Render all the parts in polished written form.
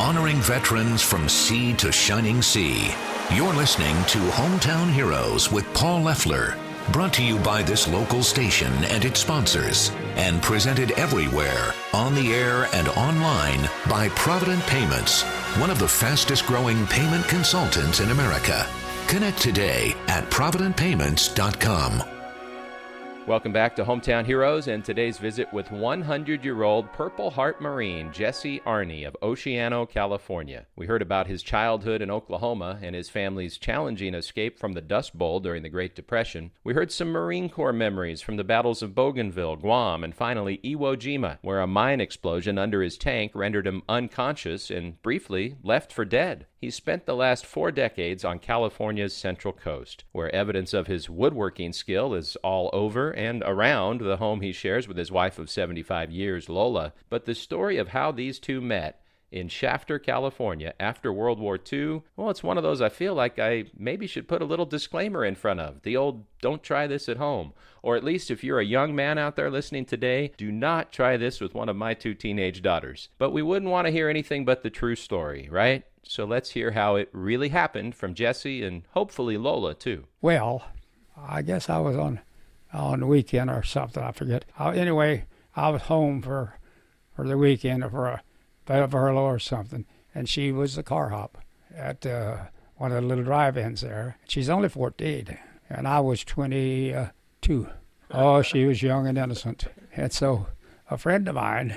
honoring veterans from sea to shining sea. You're listening to Hometown Heroes with Paul Leffler, brought to you by this local station and its sponsors, and presented everywhere, on the air and online, by Provident Payments, one of the fastest-growing payment consultants in America. Connect today at providentpayments.com. Welcome back to Hometown Heroes and today's visit with 100-year-old Purple Heart Marine Jesse Arney of Oceano, California. We heard about his childhood in Oklahoma and his family's challenging escape from the Dust Bowl during the Great Depression. We heard some Marine Corps memories from the battles of Bougainville, Guam, and finally Iwo Jima, where a mine explosion under his tank rendered him unconscious and briefly left for dead. He spent the last 4 decades on California's Central Coast, where evidence of his woodworking skill is all over and around the home he shares with his wife of 75 years, Lola. But the story of how these two met in Shafter, California, after World War II, well, it's one of those I feel like I maybe should put a little disclaimer in front of. The old, don't try this at home. Or at least if you're a young man out there listening today, do not try this with one of my 2 teenage daughters. But we wouldn't want to hear anything but the true story, right? So let's hear how it really happened from Jesse and hopefully Lola, too. Well, I guess I was on the weekend or something, I forget. Anyway, I was home for the weekend or for a furlough or something, and she was the car hop at one of the little drive-ins there. She's only 14, and I was 22. Oh, she was young and innocent. And so a friend of mine,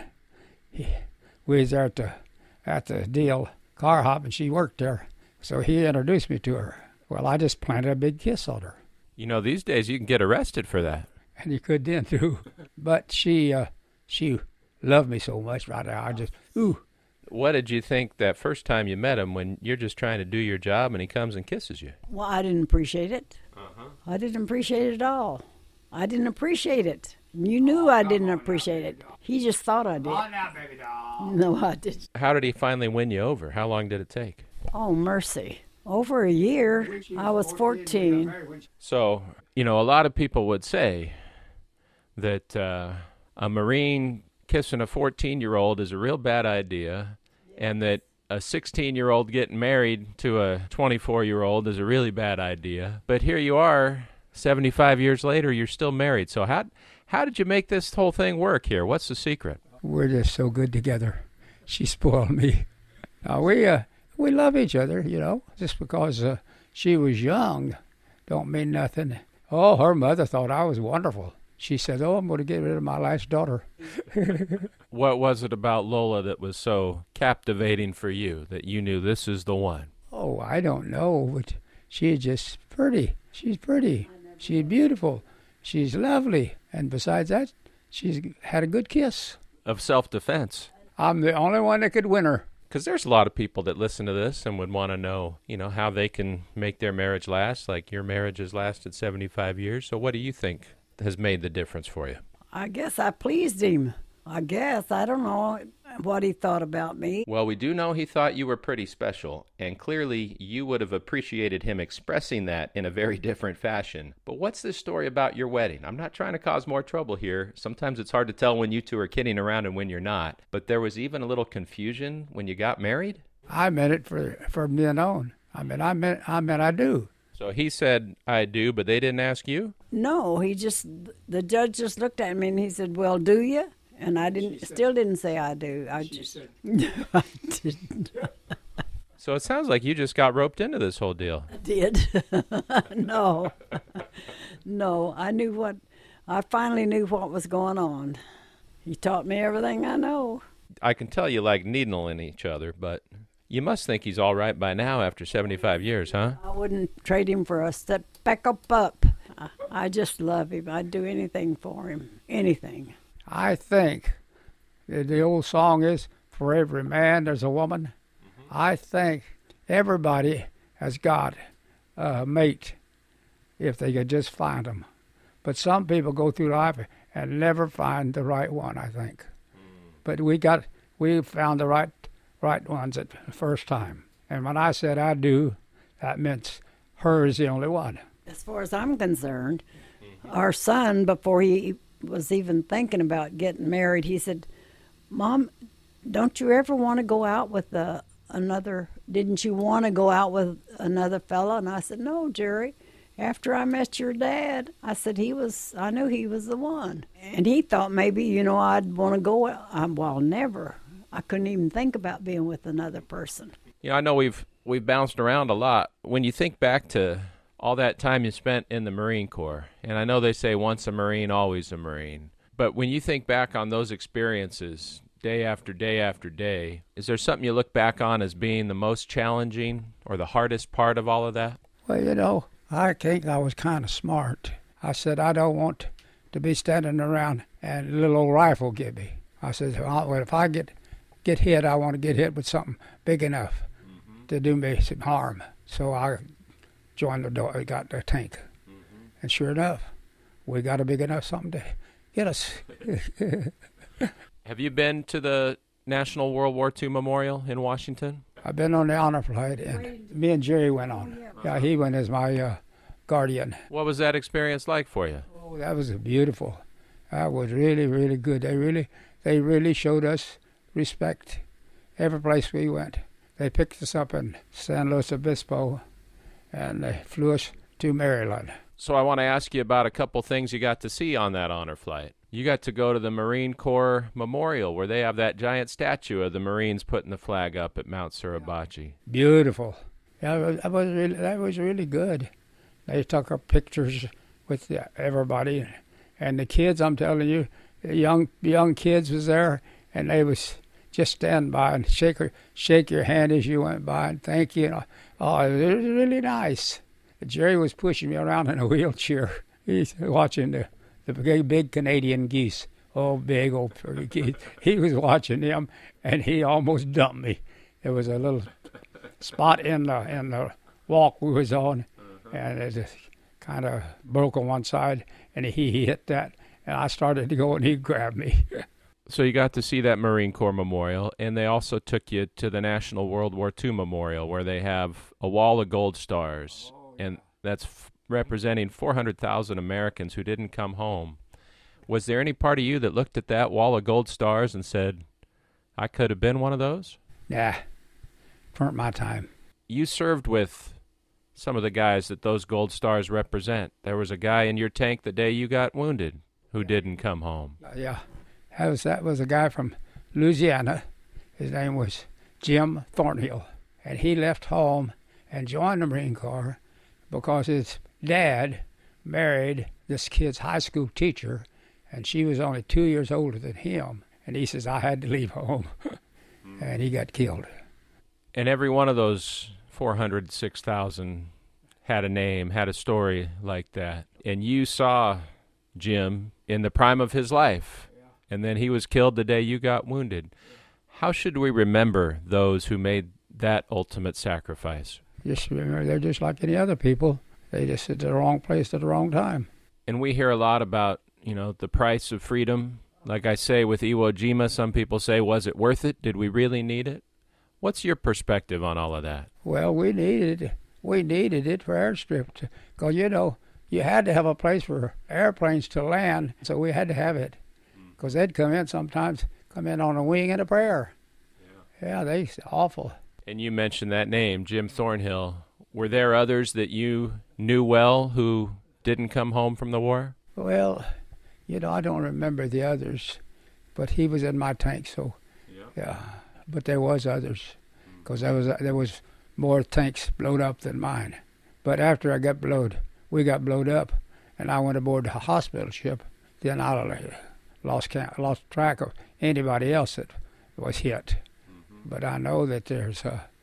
we was there at the deal car hop, and she worked there. So he introduced me to her. Well, I just planted a big kiss on her. You know, these days you can get arrested for that. And you could then, too. But she loved me so much right now. I just, ooh. What did you think that first time you met him when you're just trying to do your job and he comes and kisses you? Well, I didn't appreciate it. I didn't appreciate it at all. I didn't appreciate it. You knew I didn't appreciate it. He just thought I did. Come on now, baby doll. No, I didn't. How did he finally win you over? How long did it take? Oh, mercy. Over a year. I was 14. So, you know, a lot of people would say that a Marine kissing a 14-year-old is a real bad idea, and that a 16-year-old getting married to a 24-year-old is a really bad idea. But here you are, 75 years later, you're still married. So how did you make this whole thing work here? What's the secret? We're just so good together. She spoiled me. We love each other, you know. Just because she was young don't mean nothing. Oh, her mother thought I was wonderful. She said, oh, I'm going to get rid of my last daughter. What was it about Lola that was so captivating for you, that you knew this is the one? Oh, I don't know, but she's just pretty. She's pretty. She's beautiful. She's lovely. And besides that, she's had a good kiss. Of self-defense. I'm the only one that could win her. Because there's a lot of people that listen to this and would want to know, you know, how they can make their marriage last, like your marriage has lasted 75 years. So what do you think has made the difference for you? I guess I pleased him. I don't know what he thought about me. Well, we do know he thought you were pretty special, and clearly you would have appreciated him expressing that in a very different fashion. But what's this story about your wedding? I'm not trying to cause more trouble here. Sometimes it's hard to tell when you two are kidding around and when you're not. But there was even a little confusion when you got married? I meant it for being on. I mean, I do. So he said, I do, but they didn't ask you? No, the judge just looked at me and he said, well, do you? And I still didn't say I do. I didn't. So it sounds like you just got roped into this whole deal. I did. No, I finally knew what was going on. He taught me everything I know. I can tell you like needling each other, but you must think he's all right by now after 75 years, huh? I wouldn't trade him for a step back up. I just love him. I'd do anything for him, anything. I think the old song is, for every man there's a woman. Mm-hmm. I think everybody has got a mate if they could just find them. But some people go through life and never find the right one, I think. But we found the right ones at the first time. And when I said I do, that meant her is the only one. As far as I'm concerned, our son, before he was even thinking about getting married, he said, Mom, don't you ever want to go out with didn't you want to go out with another fella? And I said, no, Jerry. After I met your dad, I said I knew he was the one. And he thought maybe, I'd want to go. Well, never. I couldn't even think about being with another person. I know we've bounced around a lot. When you think back to all that time you spent in the Marine Corps, and I know they say once a Marine, always a Marine, but when you think back on those experiences day after day after day, is there something you look back on as being the most challenging or the hardest part of all of that? Well, I think I was kind of smart. I said, I don't want to be standing around and a little old rifle get me. I said, well, if I get hit, I want to get hit with something big enough to do me some harm. So I joined got the tank. And sure enough, we got a big enough something to get us. Have you been to the National World War II Memorial in Washington? I've been on the honor flight, and me and Jerry went on. Yeah, he went as my guardian. What was that experience like for you? Oh, that was beautiful. That was really, really good. They really showed us respect every place we went. They picked us up in San Luis Obispo, and they flew us to Maryland. So I want to ask you about a couple things you got to see on that honor flight. You got to go to the Marine Corps Memorial, where they have that giant statue of the Marines putting the flag up at Mount Suribachi. Beautiful. Yeah, that was really good. They took our pictures with everybody, and the kids. I'm telling you, the young kids was there, and they was just stand by and shake your hand as you went by and thank you. Oh, it was really nice. Jerry was pushing me around in a wheelchair. He's watching the big Canadian geese. Oh, big old geese. He was watching them, and he almost dumped me. There was a little spot in the walk we was on, and it just kind of broke on one side, and he hit that, and I started to go, and he grabbed me. So you got to see that Marine Corps Memorial, and they also took you to the National World War II Memorial, where they have a wall of gold stars, and that's representing 400,000 Americans who didn't come home. Was there any part of you that looked at that wall of gold stars and said, I could have been one of those? Nah, weren't my time. You served with some of the guys that those gold stars represent. There was a guy in your tank the day you got wounded who didn't come home. Yeah. That was a guy from Louisiana. His name was Jim Thornhill. And he left home and joined the Marine Corps because his dad married this kid's high school teacher, and she was only 2 years older than him. And he says, I had to leave home. And he got killed. And every one of those 406,000 had a name, had a story like that. And you saw Jim in the prime of his life. And then he was killed the day you got wounded. How should we remember those who made that ultimate sacrifice? Just remember, they're just like any other people. They just at the wrong place at the wrong time. And we hear a lot about, the price of freedom. Like I say with Iwo Jima, some people say, was it worth it? Did we really need it? What's your perspective on all of that? Well, we needed it for airstrip. Because, you had to have a place for airplanes to land, so we had to have it. Because they'd come in on a wing and a prayer. Yeah, they awful. And you mentioned that name, Jim Thornhill. Were there others that you knew well who didn't come home from the war? Well, I don't remember the others, but he was in my tank, so yeah. But there was others, because there was more tanks blowed up than mine. But after we got blowed up, and I went aboard the hospital ship, then I lost track of anybody else that was hit. But I know that there's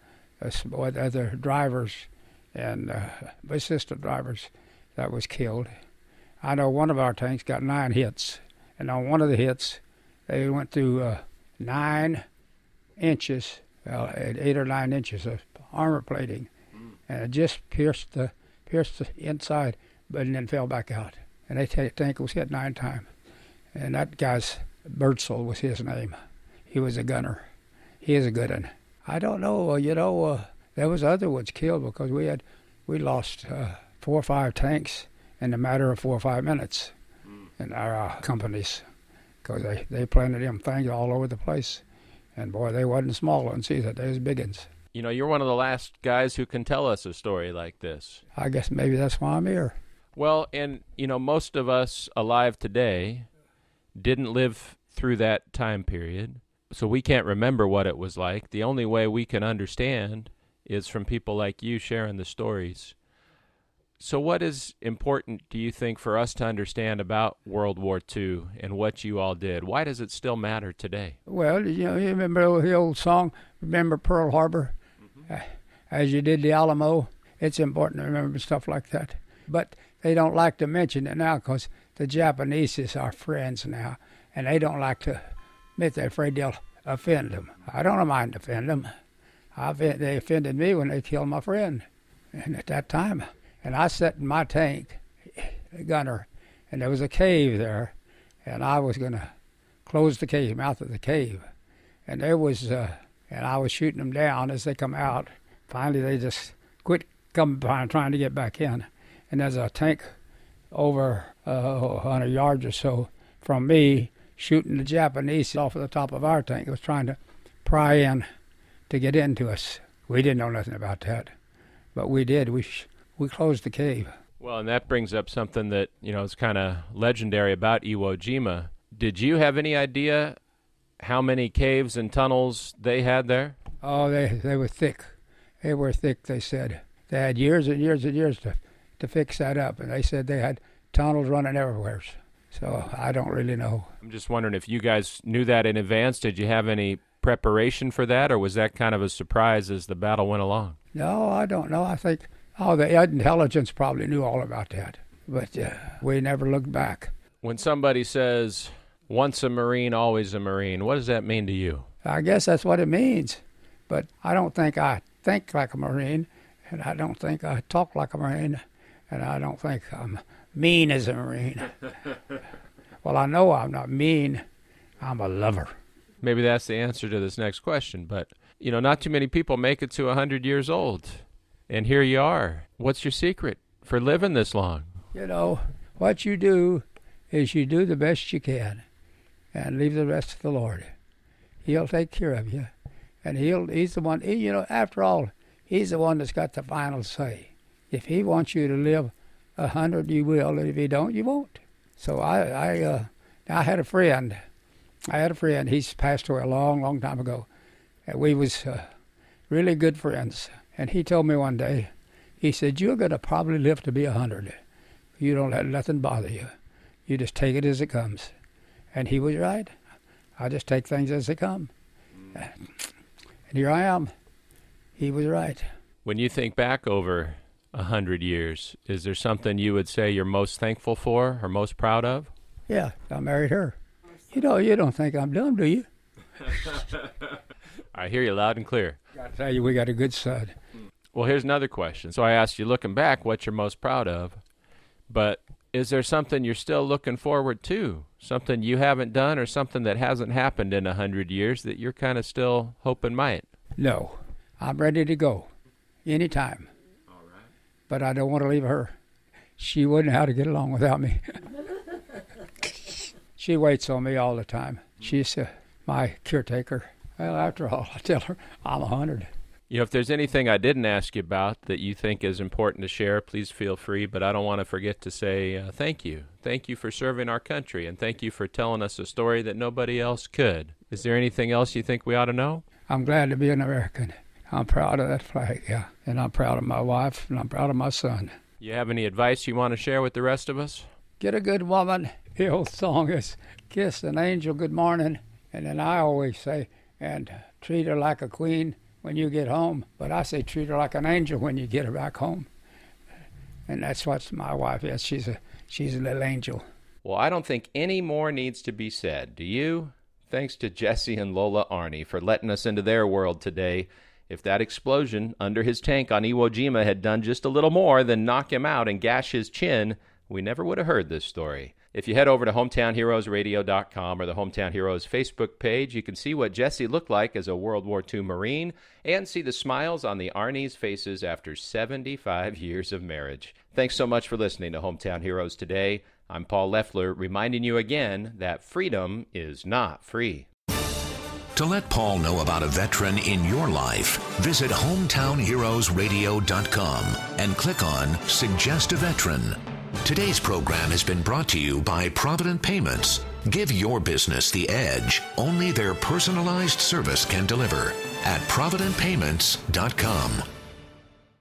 other drivers and assistant drivers that was killed. I know one of our tanks got 9 hits, and on one of the hits, they went through 9 inches, 8 or 9 inches of armor plating, and it just pierced the inside, but then fell back out. And they tank was hit 9 times. And that guy's Birdsall was his name. He was a gunner. He is a good one. I don't know. There was other ones killed because we lost 4 or 5 tanks in a matter of 4 or 5 minutes in our companies, because they planted them things all over the place. And boy, they wasn't small ones either. They was big ones. You know, you're one of the last guys who can tell us a story like this. I guess maybe that's why I'm here. Well, and, you know, most of us alive today didn't live through that time period, so we can't remember what it was like. The only way we can understand is from people like you sharing the stories. So what is important, do you think, for us to understand about World War II and what you all did? Why does it still matter today? Well, you know, you remember the old song, remember Pearl Harbor, as you did the Alamo? It's important to remember stuff like that. But they don't like to mention it now because the Japanese is our friends now, and they don't like to admit they're afraid they'll offend them. I don't mind offending them. They offended me when they killed my friend, and at that time. And I sat in my tank, the gunner, and there was a cave there, and I was going to close the cave, mouth of the cave. And there was, and I was shooting them down as they come out. Finally, they just quit trying to get back in. And there's a tank over 100 yards or so from me shooting the Japanese off of the top of our tank. It was trying to pry in to get into us. We didn't know nothing about that, but we did. We closed the cave. Well, and that brings up something that, you know, is kind of legendary about Iwo Jima. Did you have any idea how many caves and tunnels they had there? Oh, they were thick. They were thick, they said. They had years and years and years to fix that up, and they said they had tunnels running everywhere. So I don't really know. I'm just wondering if you guys knew that in advance. Did you have any preparation for that, or was that kind of a surprise as the battle went along? No, I don't know. I think the intelligence probably knew all about that, but we never looked back. When somebody says, once a Marine, always a Marine, what does that mean to you? I guess that's what it means, but I don't think I think like a Marine, and I don't think I talk like a Marine, and I don't think I'm mean as a Marine. Well, I know I'm not mean. I'm a lover. Maybe that's the answer to this next question, but, you know, not too many people make it to 100 years old. And here you are. What's your secret for living this long? You know, what you do is you do the best you can and leave the rest to the Lord. He'll take care of you. And he's the one, you know, after all, he's the one that's got the final say. If he wants you to live 100, you will. And if he don't, you won't. So I had a friend. He's passed away a long, long time ago. And we was really good friends. And he told me one day, he said, you're going to probably live to be 100. You don't let nothing bother you. You just take it as it comes. And he was right. I just take things as they come. And here I am. He was right. When you think back over 100 years, is there something you would say you're most thankful for or most proud of? Yeah, I married her. You know, you don't think I'm dumb, do you? I hear you loud and clear. I tell you, we got a good son. Well, here's another question. So I asked you, looking back, what you're most proud of. But is there something you're still looking forward to? Something you haven't done or something that hasn't happened in 100 years that you're kind of still hoping might? No. I'm ready to go anytime. All right. But I don't want to leave her. She wouldn't know how to get along without me. She waits on me all the time. She's my caretaker. Well, after all, I tell her I'm 100. You know, if there's anything I didn't ask you about that you think is important to share, please feel free. But I don't want to forget to say thank you. Thank you for serving our country, and thank you for telling us a story that nobody else could. Is there anything else you think we ought to know? I'm glad to be an American. I'm proud of that flag, yeah. And I'm proud of my wife, and I'm proud of my son. You have any advice you want to share with the rest of us? Get a good woman. The old song is, kiss an angel good morning. And then I always say, and treat her like a queen when you get home. But I say treat her like an angel when you get her back home. And that's what my wife is. She's a little angel. Well, I don't think any more needs to be said. Do you? Thanks to Jesse and Lola Arney for letting us into their world today. If that explosion under his tank on Iwo Jima had done just a little more than knock him out and gash his chin, we never would have heard this story. If you head over to HometownHeroesRadio.com or the Hometown Heroes Facebook page, you can see what Jesse looked like as a World War II Marine and see the smiles on the Arneys' faces after 75 years of marriage. Thanks so much for listening to Hometown Heroes today. I'm Paul Leffler, reminding you again that freedom is not free. To let Paul know about a veteran in your life, visit hometownheroesradio.com and click on Suggest a Veteran. Today's program has been brought to you by Provident Payments. Give your business the edge only their personalized service can deliver at providentpayments.com.